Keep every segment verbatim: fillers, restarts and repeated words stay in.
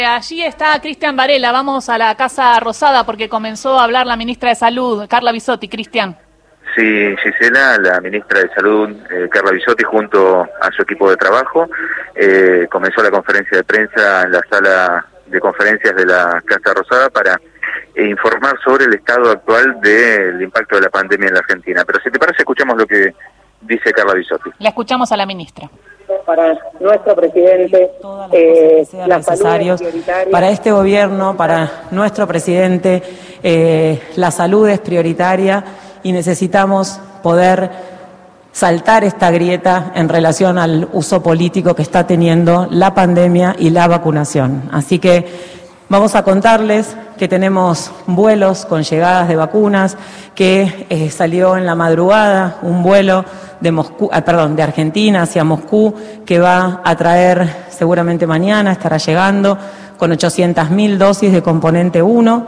Allí está Cristian Varela, vamos a la Casa Rosada porque comenzó a hablar la ministra de Salud, Carla Bisotti. Cristian. Sí, Gisela, la ministra de Salud, eh, Carla Bisotti, junto a su equipo de trabajo, eh, comenzó la conferencia de prensa en la sala de conferencias de la Casa Rosada para eh, informar sobre el estado actual del impacto de la pandemia en la Argentina. Pero si te parece, escuchamos lo que dice Carla Bisotti. La escuchamos a la ministra. Para nuestro presidente, todas las eh, cosas que sean necesarios para este gobierno, para nuestro presidente, eh, la salud es prioritaria y necesitamos poder saltar esta grieta en relación al uso político que está teniendo la pandemia y la vacunación. Así que vamos a contarles que tenemos vuelos con llegadas de vacunas, que eh, salió en la madrugada un vuelo de Moscú, ah, perdón, de Argentina hacia Moscú, que va a traer seguramente mañana, estará llegando con ochocientas mil dosis de componente uno.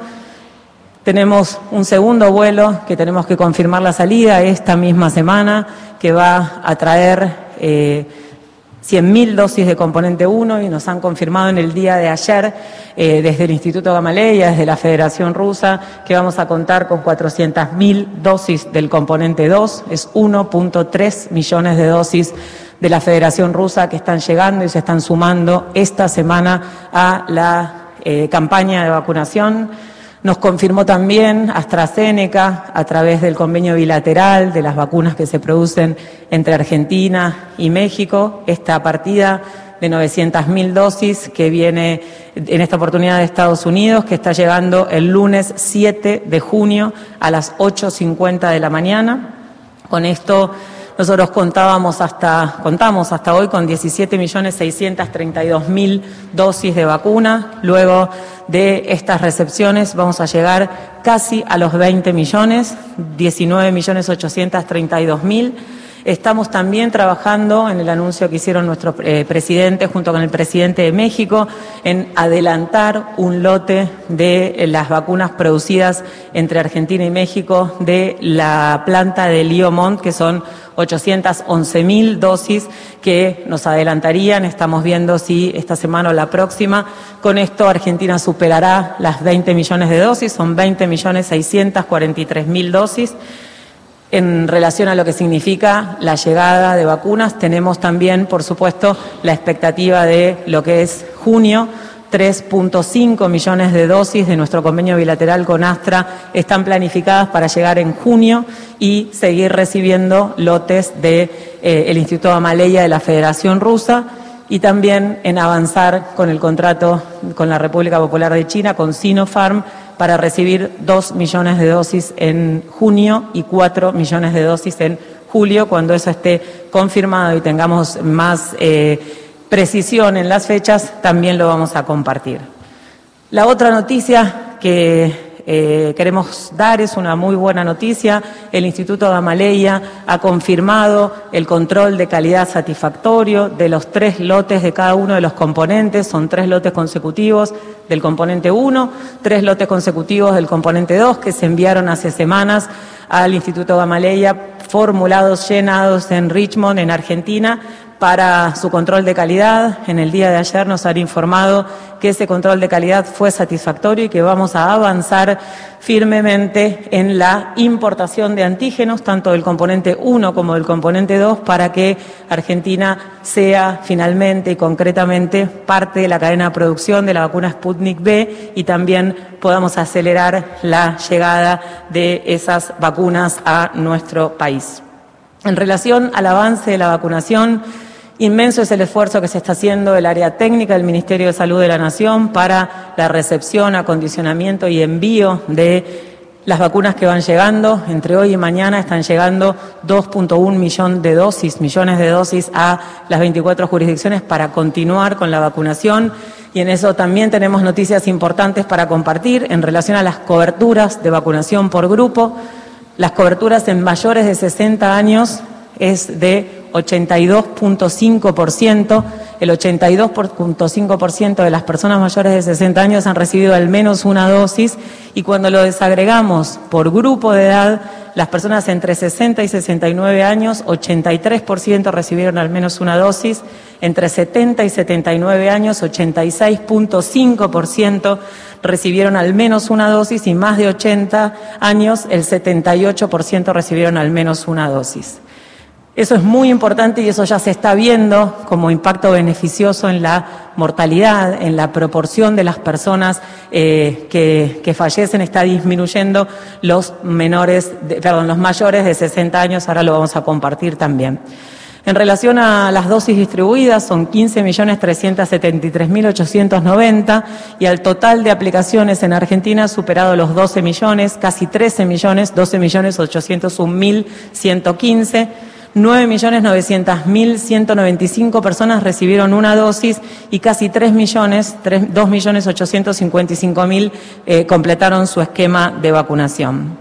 Tenemos un segundo vuelo que tenemos que confirmar la salida esta misma semana, que va a traer eh, cien mil dosis de componente uno y nos han confirmado en el día de ayer eh, desde el Instituto Gamaleya, desde la Federación Rusa, que vamos a contar con cuatrocientas mil dosis del componente dos, es uno punto tres millones de dosis de la Federación Rusa que están llegando y se están sumando esta semana a la eh, campaña de vacunación. Nos confirmó también AstraZeneca, a través del convenio bilateral de las vacunas que se producen entre Argentina y México, esta partida de novecientas mil dosis que viene en esta oportunidad de Estados Unidos, que está llegando el lunes siete de junio a las ocho cincuenta de la mañana. Con esto nosotros contábamos hasta, contamos hasta hoy con diecisiete millones seiscientas treinta y dos mil dosis de vacuna. Luego de estas recepciones vamos a llegar casi a los veinte millones, diecinueve millones ochocientos treinta y dos mil. Estamos también trabajando en el anuncio que hicieron nuestros eh, presidentes junto con el presidente de México en adelantar un lote de eh, las vacunas producidas entre Argentina y México de la planta de Liomont, que son ochocientas once mil dosis que nos adelantarían. Estamos viendo si esta semana o la próxima. Con esto Argentina superará las veinte millones de dosis, son veinte millones seiscientos cuarenta y tres mil dosis. En relación a lo que significa la llegada de vacunas, tenemos también, por supuesto, la expectativa de lo que es junio. tres punto cinco millones de dosis de nuestro convenio bilateral con Astra están planificadas para llegar en junio y seguir recibiendo lotes del de, eh, Instituto Gamaleya de la Federación Rusa y también en avanzar con el contrato con la República Popular de China, con Sinopharm, para recibir dos millones de dosis en junio y cuatro millones de dosis en julio. Cuando eso esté confirmado y tengamos más eh, precisión en las fechas, también lo vamos a compartir. La otra noticia que eh, queremos dar es una muy buena noticia. El Instituto Gamaleya ha confirmado el control de calidad satisfactorio de los tres lotes de cada uno de los componentes. Son tres lotes consecutivos del componente uno, tres lotes consecutivos del componente dos que se enviaron hace semanas al Instituto Gamaleya, formulados, llenados en Richmond, en Argentina, para su control de calidad. En el día de ayer nos han informado que ese control de calidad fue satisfactorio y que vamos a avanzar firmemente en la importación de antígenos, tanto del componente uno como del componente dos, para que Argentina sea finalmente y concretamente parte de la cadena de producción de la vacuna Sputnik V y también podamos acelerar la llegada de esas vacunas a nuestro país. En relación al avance de la vacunación, inmenso es el esfuerzo que se está haciendo del área técnica del Ministerio de Salud de la Nación para la recepción, acondicionamiento y envío de las vacunas que van llegando. Entre hoy y mañana están llegando dos punto uno millón de dosis, millones de dosis a las veinticuatro jurisdicciones para continuar con la vacunación. Y en eso también tenemos noticias importantes para compartir en relación a las coberturas de vacunación por grupo. Las coberturas en mayores de sesenta años es de ochenta y dos punto cinco por ciento. El ochenta y dos punto cinco por ciento de las personas mayores de sesenta años han recibido al menos una dosis, y cuando lo desagregamos por grupo de edad, las personas entre sesenta y sesenta y nueve años, ochenta y tres por ciento recibieron al menos una dosis, entre setenta y setenta y nueve años, ochenta y seis punto cinco por ciento recibieron al menos una dosis, y más de ochenta años, el setenta y ocho por ciento recibieron al menos una dosis. Eso es muy importante y eso ya se está viendo como impacto beneficioso en la mortalidad, en la proporción de las personas eh, que, que fallecen, está disminuyendo. Los menores, de, perdón, los mayores de sesenta años, ahora lo vamos a compartir también. En relación a las dosis distribuidas, son quince millones trescientos setenta y tres mil ochocientos noventa, y al total de aplicaciones en Argentina ha superado los doce millones, casi trece millones, doce millones ochocientos un mil ciento quince. nueve millones novecientos mil ciento noventa y cinco personas recibieron una dosis y casi tres millones, dos millones ochocientos cincuenta y cinco mil eh, completaron su esquema de vacunación.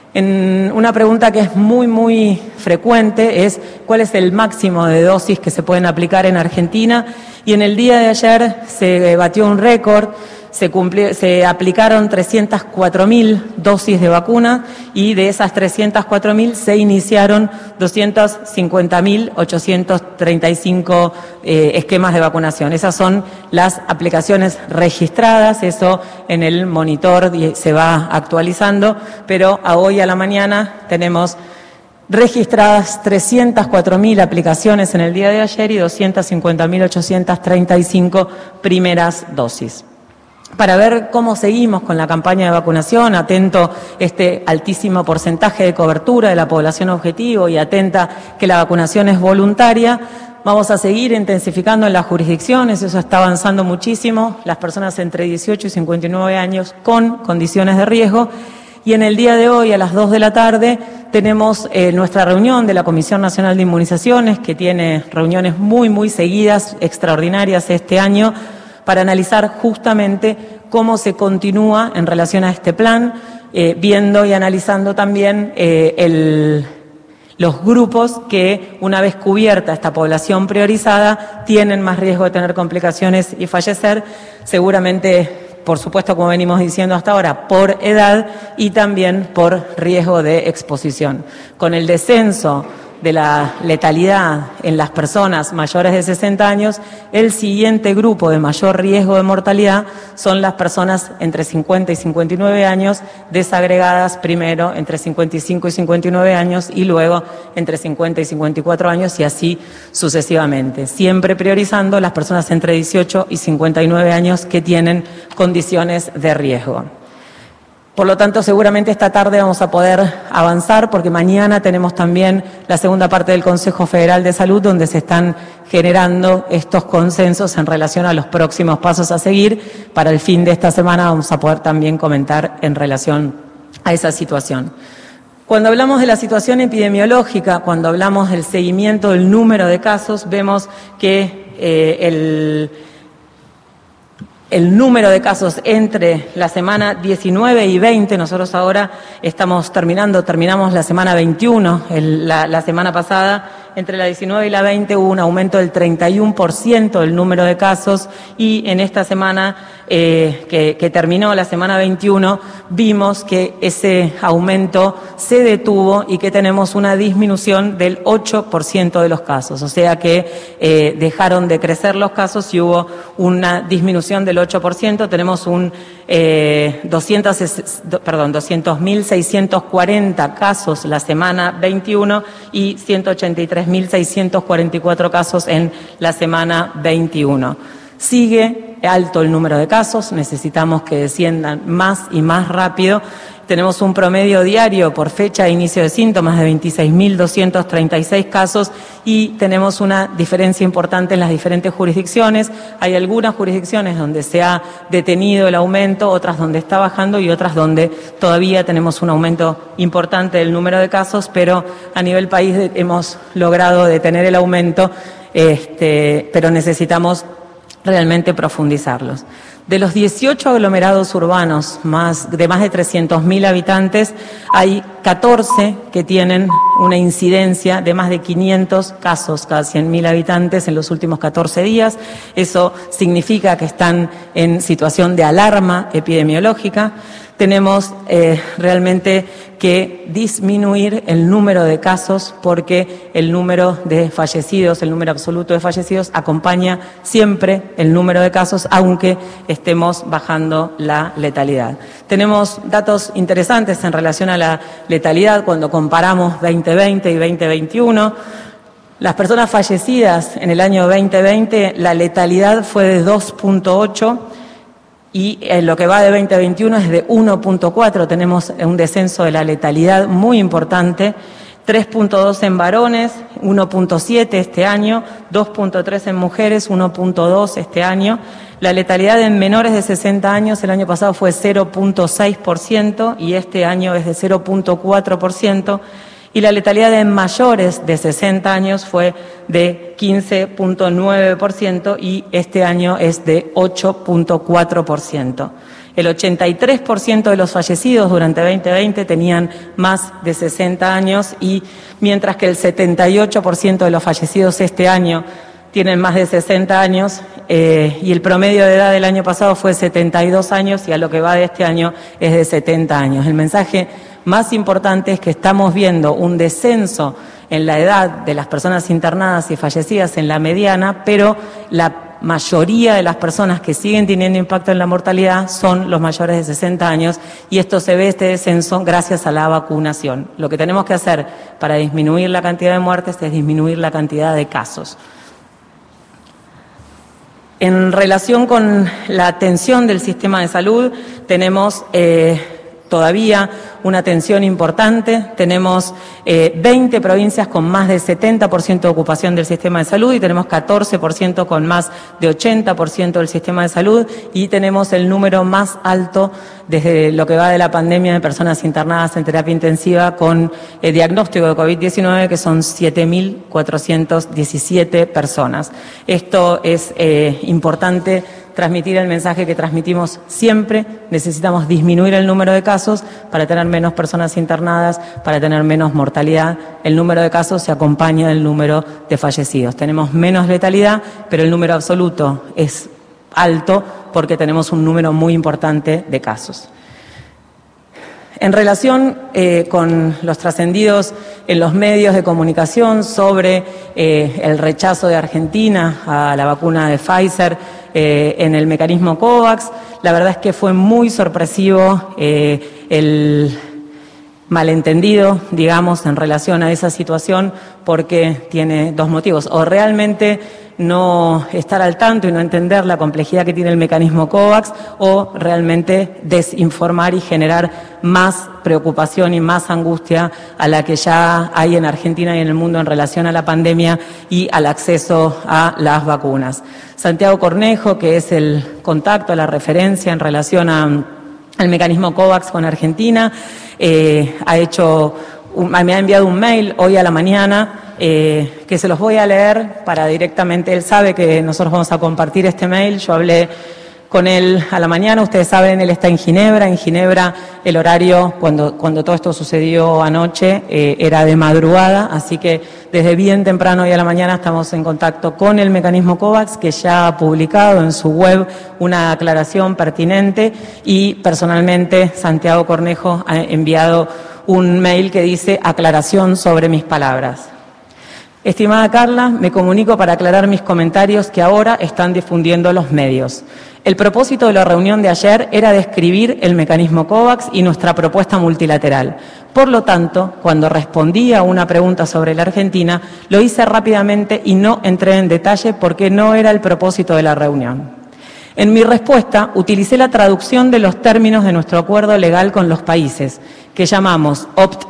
En una pregunta que es muy, muy frecuente es cuál es el máximo de dosis que se pueden aplicar en Argentina, y en el día de ayer se batió un récord. Se, cumplió, se aplicaron trescientas cuatro mil dosis de vacuna, y de esas trescientas cuatro mil se iniciaron doscientos cincuenta mil ochocientos treinta y cinco eh, esquemas de vacunación. Esas son las aplicaciones registradas, eso en el monitor se va actualizando, pero a hoy a la mañana tenemos registradas trescientas cuatro mil aplicaciones en el día de ayer y doscientas cincuenta mil ochocientas treinta y cinco primeras dosis. Para ver cómo seguimos con la campaña de vacunación, atento este altísimo porcentaje de cobertura de la población objetivo y atenta que la vacunación es voluntaria, vamos a seguir intensificando en las jurisdicciones, eso está avanzando muchísimo, las personas entre dieciocho y cincuenta y nueve años con condiciones de riesgo. Y en el día de hoy, a las dos de la tarde, tenemos eh, nuestra reunión de la Comisión Nacional de Inmunizaciones, que tiene reuniones muy, muy seguidas, extraordinarias este año, para analizar justamente cómo se continúa en relación a este plan, eh, viendo y analizando también eh, el, los grupos que, una vez cubierta esta población priorizada, tienen más riesgo de tener complicaciones y fallecer, seguramente, por supuesto, como venimos diciendo hasta ahora, por edad y también por riesgo de exposición. Con el descenso de la letalidad en las personas mayores de sesenta años, el siguiente grupo de mayor riesgo de mortalidad son las personas entre cincuenta y cincuenta y nueve años, desagregadas primero entre cincuenta y cinco y cincuenta y nueve años y luego entre cincuenta y cincuenta y cuatro años, y así sucesivamente, siempre priorizando las personas entre dieciocho y cincuenta y nueve años que tienen condiciones de riesgo. Por lo tanto, seguramente esta tarde vamos a poder avanzar, porque mañana tenemos también la segunda parte del Consejo Federal de Salud, donde se están generando estos consensos en relación a los próximos pasos a seguir. Para el fin de esta semana vamos a poder también comentar en relación a esa situación. Cuando hablamos de la situación epidemiológica, cuando hablamos del seguimiento del número de casos, vemos que eh, el... El número de casos entre la semana diecinueve y veinte, nosotros ahora estamos terminando, terminamos la semana veintiuno, el, la, la semana pasada, entre la diecinueve y la veinte hubo un aumento del treinta y uno por ciento del número de casos, y en esta semana eh, que, que terminó, la semana veintiuno, vimos que ese aumento se detuvo y que tenemos una disminución del ocho por ciento de los casos, o sea que eh, dejaron de crecer los casos y hubo una disminución del ocho por ciento. Tenemos un eh, doscientos, perdón, doscientos mil seiscientos cuarenta casos la semana veintiuno y ciento ochenta y tres mil seiscientos cuarenta y cuatro casos en la semana veintiuno. Sigue alto el número de casos, necesitamos que desciendan más y más rápido. Tenemos un promedio diario por fecha de inicio de síntomas de veintiséis mil doscientos treinta y seis casos, y tenemos una diferencia importante en las diferentes jurisdicciones. Hay algunas jurisdicciones donde se ha detenido el aumento, otras donde está bajando y otras donde todavía tenemos un aumento importante del número de casos, pero a nivel país hemos logrado detener el aumento, este, pero necesitamos realmente profundizarlos. De los dieciocho aglomerados urbanos más, de más de trescientos mil habitantes, hay catorce que tienen una incidencia de más de quinientos casos cada cien mil habitantes en los últimos catorce días. Eso significa que están en situación de alarma epidemiológica. Tenemos eh, realmente que disminuir el número de casos porque el número de fallecidos, el número absoluto de fallecidos, acompaña siempre el número de casos, aunque estemos bajando la letalidad. Tenemos datos interesantes en relación a la letalidad cuando comparamos veinte veinte y veinte veintiuno. Las personas fallecidas en el año veinte veinte, la letalidad fue de dos punto ocho. Y en lo que va de veinte veintiuno es de uno punto cuatro, tenemos un descenso de la letalidad muy importante, tres punto dos en varones, uno punto siete este año, dos punto tres en mujeres, uno punto dos este año. La letalidad en menores de sesenta años el año pasado fue cero punto seis por ciento y este año es de cero punto cuatro por ciento. Y la letalidad en mayores de sesenta años fue de quince punto nueve por ciento y este año es de ocho punto cuatro por ciento. El ochenta y tres por ciento de los fallecidos durante veinte veinte tenían más de sesenta años y mientras que el setenta y ocho por ciento de los fallecidos este año tienen más de sesenta años eh, y el promedio de edad del año pasado fue setenta y dos años y a lo que va de este año es de setenta años. El mensaje más importante es que estamos viendo un descenso en la edad de las personas internadas y fallecidas en la mediana, pero la mayoría de las personas que siguen teniendo impacto en la mortalidad son los mayores de sesenta años y esto se ve, este descenso, gracias a la vacunación. Lo que tenemos que hacer para disminuir la cantidad de muertes es disminuir la cantidad de casos. En relación con la atención del sistema de salud, tenemos eh, todavía una tensión importante. Tenemos eh, veinte provincias con más del setenta por ciento de ocupación del sistema de salud y tenemos catorce por ciento con más de ochenta por ciento del sistema de salud y tenemos el número más alto desde lo que va de la pandemia de personas internadas en terapia intensiva con eh, diagnóstico de COVID diecinueve, que son siete mil cuatrocientas diecisiete personas. Esto es eh, importante transmitir el mensaje que transmitimos siempre. Necesitamos disminuir el número de casos para tener menos personas internadas, para tener menos mortalidad. El número de casos se acompaña del número de fallecidos. Tenemos menos letalidad, pero el número absoluto es alto porque tenemos un número muy importante de casos. En relación eh, con los trascendidos en los medios de comunicación sobre eh, el rechazo de Argentina a la vacuna de Pfizer eh, en el mecanismo COVAX, la verdad es que fue muy sorpresivo eh, el malentendido, digamos, en relación a esa situación, porque tiene dos motivos. O realmente no estar al tanto y no entender la complejidad que tiene el mecanismo COVAX, o realmente desinformar y generar más preocupación y más angustia a la que ya hay en Argentina y en el mundo en relación a la pandemia y al acceso a las vacunas. Santiago Cornejo, que es el contacto, la referencia en relación a al mecanismo COVAX con Argentina, eh, ha hecho, un, me ha enviado un mail hoy a la mañana eh, que se los voy a leer para directamente, él sabe que nosotros vamos a compartir este mail, yo hablé con él a la mañana, ustedes saben, él está en Ginebra, en Ginebra el horario cuando, cuando todo esto sucedió anoche eh, era de madrugada, así que desde bien temprano hoy a la mañana estamos en contacto con el mecanismo COVAX, que ya ha publicado en su web una aclaración pertinente y personalmente Santiago Cornejo ha enviado un mail que dice aclaración sobre mis palabras. Estimada Carla, me comunico para aclarar mis comentarios que ahora están difundiendo los medios. El propósito de la reunión de ayer era describir el mecanismo COVAX y nuestra propuesta multilateral. Por lo tanto, cuando respondí a una pregunta sobre la Argentina, lo hice rápidamente y no entré en detalle porque no era el propósito de la reunión. En mi respuesta, utilicé la traducción de los términos de nuestro acuerdo legal con los países, que llamamos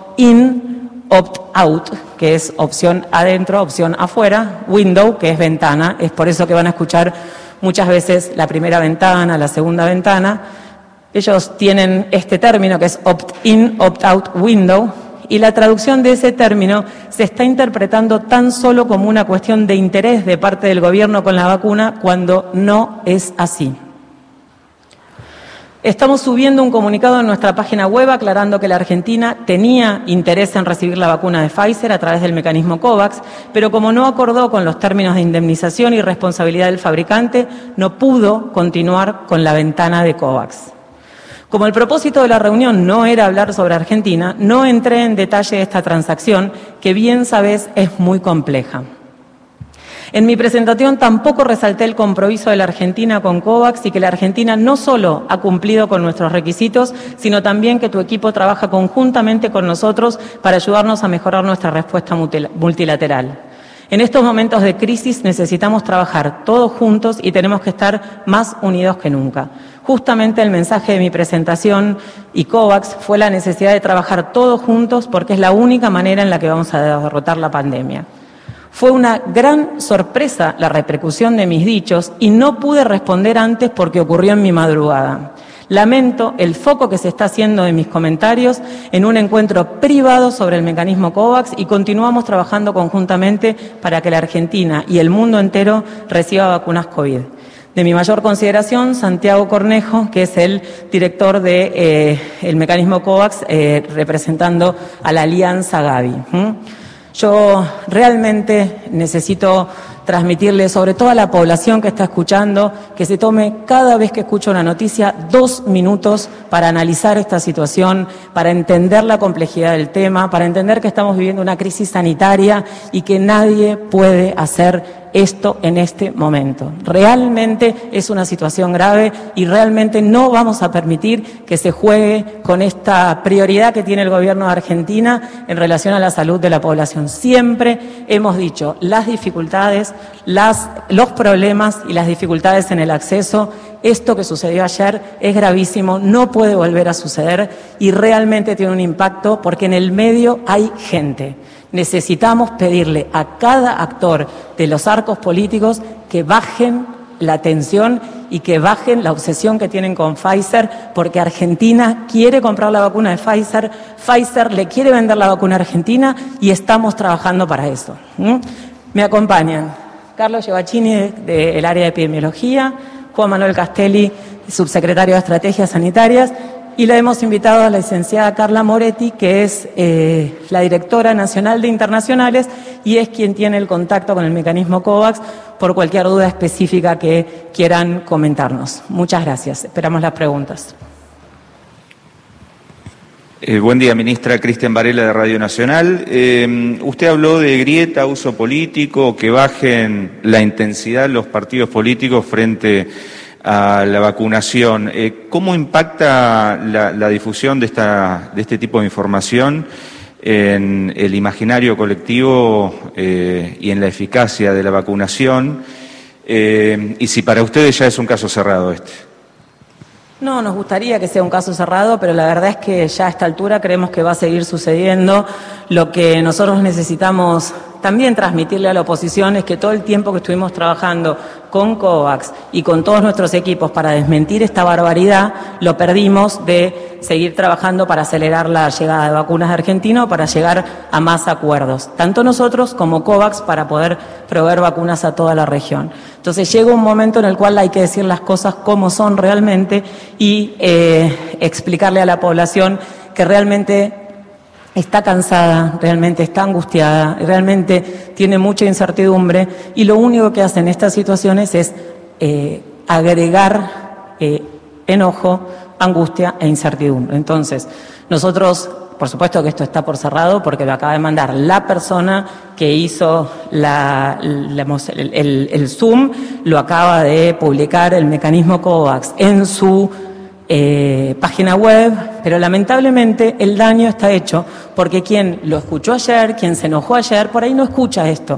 opt-in, opt-out, que es opción adentro, opción afuera, window, que es ventana. Es por eso que van a escuchar muchas veces la primera ventana, la segunda ventana. Ellos tienen este término que es opt-in, opt-out, window, y la traducción de ese término se está interpretando tan solo como una cuestión de interés de parte del gobierno con la vacuna, cuando no es así. Estamos subiendo un comunicado en nuestra página web aclarando que la Argentina tenía interés en recibir la vacuna de Pfizer a través del mecanismo COVAX, pero como no acordó con los términos de indemnización y responsabilidad del fabricante, no pudo continuar con la ventana de COVAX. Como el propósito de la reunión no era hablar sobre Argentina, no entré en detalle de esta transacción, que bien sabés es muy compleja. En mi presentación tampoco resalté el compromiso de la Argentina con COVAX y que la Argentina no solo ha cumplido con nuestros requisitos, sino también que tu equipo trabaja conjuntamente con nosotros para ayudarnos a mejorar nuestra respuesta multilateral. En estos momentos de crisis necesitamos trabajar todos juntos y tenemos que estar más unidos que nunca. Justamente el mensaje de mi presentación y COVAX fue la necesidad de trabajar todos juntos porque es la única manera en la que vamos a derrotar la pandemia. Fue una gran sorpresa la repercusión de mis dichos y no pude responder antes porque ocurrió en mi madrugada. Lamento el foco que se está haciendo de mis comentarios en un encuentro privado sobre el mecanismo COVAX y continuamos trabajando conjuntamente para que la Argentina y el mundo entero reciba vacunas COVID. De mi mayor consideración, Santiago Cornejo, que es el director del de, eh, mecanismo COVAX, eh, representando a la Alianza Gavi. ¿Mm? Yo realmente necesito transmitirle, sobre todo a la población que está escuchando, que se tome cada vez que escucha una noticia dos minutos para analizar esta situación, para entender la complejidad del tema, para entender que estamos viviendo una crisis sanitaria y que nadie puede hacer esto en este momento. Realmente es una situación grave y realmente no vamos a permitir que se juegue con esta prioridad que tiene el gobierno de Argentina en relación a la salud de la población. Siempre hemos dicho las dificultades, las, los problemas y las dificultades en el acceso. Esto que sucedió ayer es gravísimo, no puede volver a suceder y realmente tiene un impacto porque en el medio hay gente. Necesitamos pedirle a cada actor de los arcos políticos que bajen la tensión y que bajen la obsesión que tienen con Pfizer, porque Argentina quiere comprar la vacuna de Pfizer, Pfizer le quiere vender la vacuna a Argentina y estamos trabajando para eso. ¿Mm? Me acompañan Carlos Giovacchini del área de epidemiología, Juan Manuel Castelli, subsecretario de Estrategias Sanitarias, y la hemos invitado a la licenciada Carla Moretti, que es eh, la directora nacional de internacionales y es quien tiene el contacto con el mecanismo COVAX por cualquier duda específica que quieran comentarnos. Muchas gracias. Esperamos las preguntas. Eh, buen día, ministra. Cristian Varela, de Radio Nacional. Eh, usted habló de grieta, uso político, que bajen la intensidad los partidos políticos frente a la vacunación. Eh, ¿Cómo impacta la, la difusión de, esta, de este tipo de información en el imaginario colectivo eh, y en la eficacia de la vacunación? Eh, y si para ustedes ya es un caso cerrado este. No, nos gustaría que sea un caso cerrado, pero la verdad es que ya a esta altura creemos que va a seguir sucediendo. Lo que nosotros necesitamos también transmitirle a la oposición es que todo el tiempo que estuvimos trabajando con COVAX y con todos nuestros equipos para desmentir esta barbaridad, lo perdimos de seguir trabajando para acelerar la llegada de vacunas de Argentina o para llegar a más acuerdos, tanto nosotros como COVAX, para poder proveer vacunas a toda la región. Entonces llega un momento en el cual hay que decir las cosas como son realmente y eh, explicarle a la población que realmente está cansada, realmente está angustiada, realmente tiene mucha incertidumbre y lo único que hacen estas situaciones es eh, agregar eh, enojo, angustia e incertidumbre. Entonces, nosotros, por supuesto que esto está por cerrado porque lo acaba de mandar la persona que hizo la, la, el, el, el Zoom, lo acaba de publicar el mecanismo COVAX en su Eh, página web, pero lamentablemente el daño está hecho porque quien lo escuchó ayer, quien se enojó ayer, por ahí no escucha esto.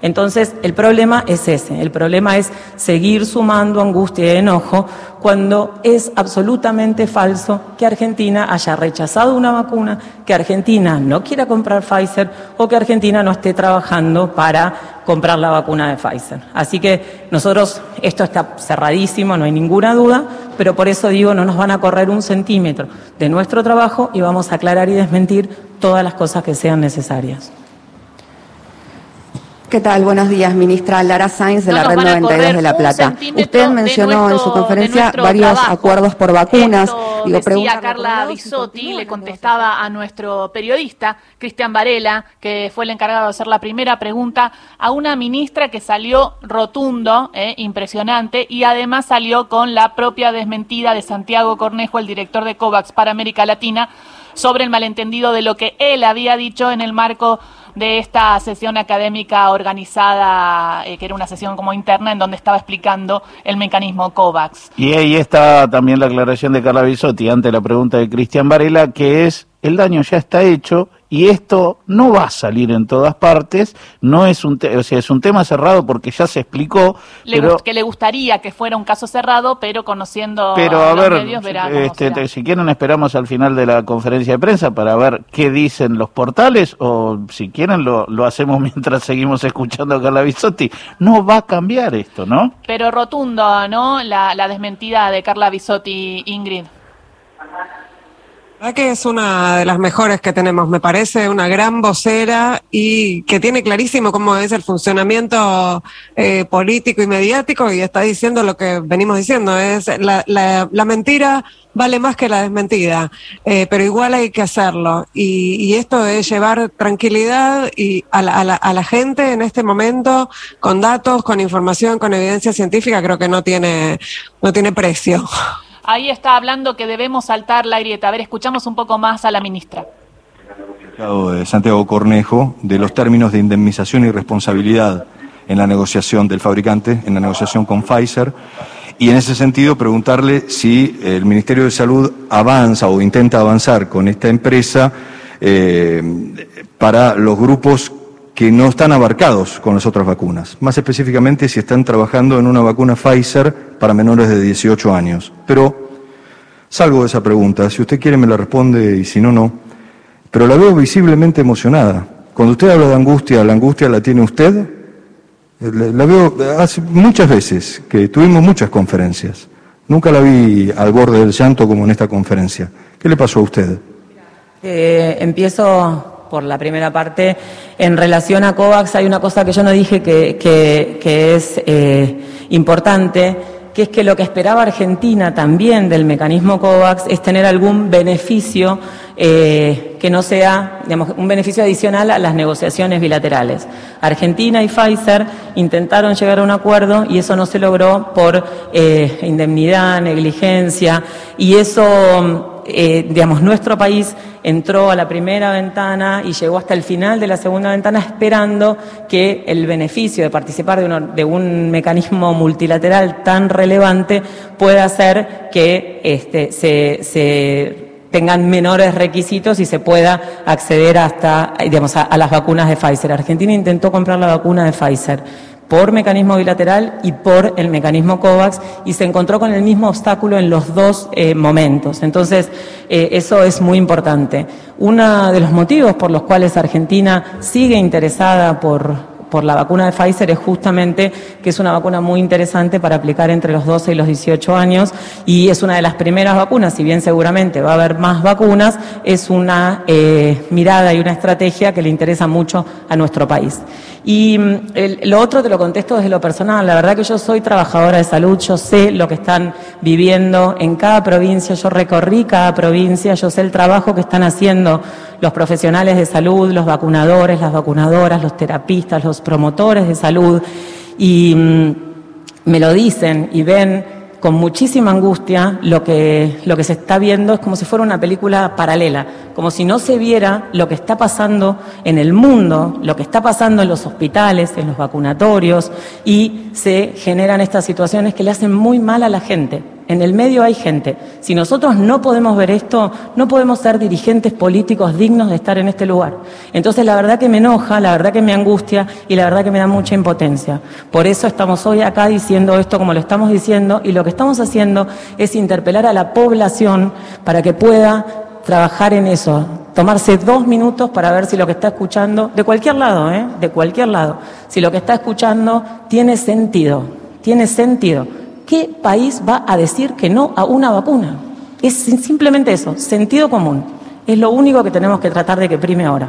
Entonces, el problema es ese, el problema es seguir sumando angustia y enojo cuando es absolutamente falso que Argentina haya rechazado una vacuna, que Argentina no quiera comprar Pfizer o que Argentina no esté trabajando para comprar la vacuna de Pfizer. Así que nosotros, esto está cerradísimo, no hay ninguna duda, pero por eso digo, no nos van a correr un centímetro de nuestro trabajo y vamos a aclarar y desmentir todas las cosas que sean necesarias. ¿Qué tal? Buenos días, ministra. Lara Sainz, de no la Red noventa y dos de La Plata. Usted mencionó nuestro, en su conferencia varios trabajo. acuerdos por vacunas. Esto Digo, decía Carla Bisotti, le contestaba a nuestro periodista, Cristian Varela, que fue el encargado de hacer la primera pregunta, a una ministra que salió rotundo, eh, impresionante, y además salió con la propia desmentida de Santiago Cornejo, el director de COVAX para América Latina, sobre el malentendido de lo que él había dicho en el marco de esta sesión académica organizada, eh, que era una sesión como interna en donde estaba explicando el mecanismo COVAX. Y ahí está también la aclaración de Carla Bisotti ante la pregunta de Cristian Varela, que es, el daño ya está hecho y esto no va a salir en todas partes, no es un, te o sea, es un tema cerrado porque ya se explicó. Le pero, que le gustaría que fuera un caso cerrado, pero conociendo pero a, a los ver, medios verá este, cómo será. Si quieren esperamos al final de la conferencia de prensa para ver qué dicen los portales, o si quieren lo, lo hacemos mientras seguimos escuchando a Carla Bisotti. No va a cambiar esto, ¿no? Pero rotundo, ¿no? La, la desmentida de Carla Bisotti, Ingrid. La verdad que es una de las mejores que tenemos, me parece, una gran vocera y que tiene clarísimo cómo es el funcionamiento eh, político y mediático, y está diciendo lo que venimos diciendo, es la, la, la mentira vale más que la desmentida, eh, pero igual hay que hacerlo, y, y esto es llevar tranquilidad y a la, a, la, a la gente en este momento, con datos, con información, con evidencia científica, creo que no tiene, no tiene precio. Ahí está hablando que debemos saltar la grieta. A ver, escuchamos un poco más a la ministra. De Santiago Cornejo, de los términos de indemnización y responsabilidad en la negociación del fabricante, en la negociación con Pfizer, y en ese sentido preguntarle si el Ministerio de Salud avanza o intenta avanzar con esta empresa eh, para los grupos que no están abarcados con las otras vacunas, más específicamente si están trabajando en una vacuna Pfizer para menores de dieciocho años. Pero salgo de esa pregunta, si usted quiere me la responde y si no, no. Pero la veo visiblemente emocionada. Cuando usted habla de angustia, ¿la angustia la tiene usted? La veo hace muchas veces, que tuvimos muchas conferencias. Nunca la vi al borde del llanto como en esta conferencia. ¿Qué le pasó a usted? Eh, empiezo por la primera parte. En relación a COVAX hay una cosa que yo no dije que, que, que es eh, importante, que es que lo que esperaba Argentina también del mecanismo COVAX es tener algún beneficio eh, que no sea, digamos, un beneficio adicional a las negociaciones bilaterales. Argentina y Pfizer intentaron llegar a un acuerdo y eso no se logró por eh, indemnidad, negligencia, y eso... Eh, digamos, nuestro país entró a la primera ventana y llegó hasta el final de la segunda ventana esperando que el beneficio de participar de, uno, de un mecanismo multilateral tan relevante pueda hacer que este, se, se tengan menores requisitos y se pueda acceder hasta, digamos, a, a las vacunas de Pfizer. Argentina intentó comprar la vacuna de Pfizer por mecanismo bilateral y por el mecanismo COVAX, y se encontró con el mismo obstáculo en los dos eh, momentos. Entonces, eh, eso es muy importante. Uno de los motivos por los cuales Argentina sigue interesada por... por la vacuna de Pfizer es justamente que es una vacuna muy interesante para aplicar entre los doce y los dieciocho años, y es una de las primeras vacunas, si bien seguramente va a haber más vacunas, es una eh, mirada y una estrategia que le interesa mucho a nuestro país. Y el, lo otro te lo contesto desde lo personal. La verdad que yo soy trabajadora de salud, yo sé lo que están viviendo en cada provincia, yo recorrí cada provincia, yo sé el trabajo que están haciendo los profesionales de salud, los vacunadores, las vacunadoras, los terapistas, los promotores de salud, y mmm, me lo dicen y ven con muchísima angustia lo que, lo que se está viendo. Es como si fuera una película paralela, como si no se viera lo que está pasando en el mundo, lo que está pasando en los hospitales, en los vacunatorios, y se generan estas situaciones que le hacen muy mal a la gente. En el medio hay gente. Si nosotros no podemos ver esto, no podemos ser dirigentes políticos dignos de estar en este lugar. Entonces la verdad que me enoja, la verdad que me angustia y la verdad que me da mucha impotencia. Por eso estamos hoy acá diciendo esto como lo estamos diciendo, y lo que estamos haciendo es interpelar a la población para que pueda trabajar en eso, tomarse dos minutos para ver si lo que está escuchando, de cualquier lado, ¿eh? de cualquier lado, si lo que está escuchando tiene sentido, tiene sentido. ¿Qué país va a decir que no a una vacuna? Es simplemente eso, sentido común. Es lo único que tenemos que tratar de que prime ahora.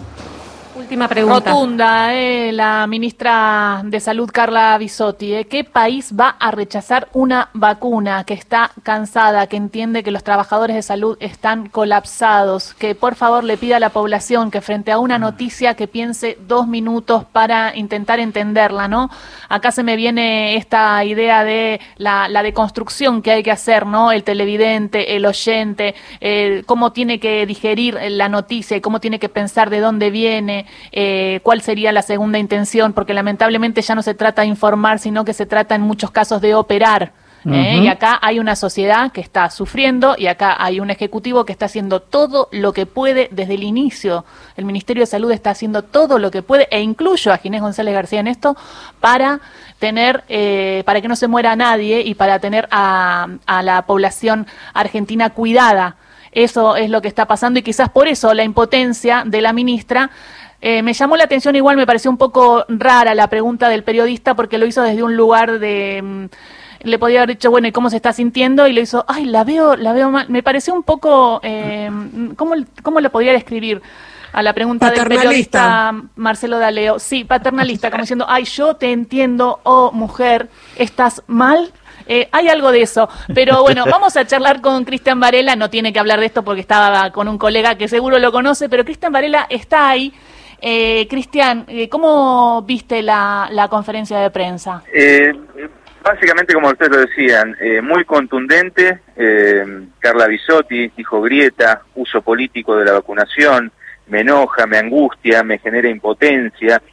Última pregunta. Rotunda, eh, la ministra de Salud, Carla Bisotti. Eh, ¿Qué país va a rechazar una vacuna que está cansada, que entiende que los trabajadores de salud están colapsados? Que por favor le pida a la población que frente a una noticia que piense dos minutos para intentar entenderla, ¿no? Acá se me viene esta idea de la, la deconstrucción que hay que hacer, ¿no? El televidente, el oyente, eh, cómo tiene que digerir la noticia y cómo tiene que pensar de dónde viene. Eh, cuál sería la segunda intención, porque lamentablemente ya no se trata de informar, sino que se trata en muchos casos de operar. ¿eh? Uh-huh. Y acá hay una sociedad que está sufriendo y acá hay un ejecutivo que está haciendo todo lo que puede desde el inicio. El Ministerio de Salud está haciendo todo lo que puede, e incluyo a Ginés González García en esto, para tener, eh, para que no se muera nadie y para tener a, a la población argentina cuidada. Eso es lo que está pasando y quizás por eso la impotencia de la ministra. Eh, me llamó la atención, igual me pareció un poco rara la pregunta del periodista porque lo hizo desde un lugar de... Mmm, le podía haber dicho, bueno, ¿y cómo se está sintiendo? Y lo hizo, ay, la veo, la veo mal. Me pareció un poco... Eh, ¿cómo, ¿Cómo le podría describir a la pregunta del periodista Marcelo D'Aleo? Sí, paternalista, como diciendo, ay, yo te entiendo, oh, mujer, ¿estás mal? Eh, hay algo de eso, pero bueno, vamos a charlar con Cristian Varela. No tiene que hablar de esto porque estaba con un colega que seguro lo conoce, pero Cristian Varela está ahí. Eh, Cristian, eh, ¿cómo viste la, la conferencia de prensa? Eh, básicamente, como ustedes lo decían, eh, muy contundente. eh, Carla Bisotti dijo grieta, uso político de la vacunación, me enoja, me angustia, me genera impotencia.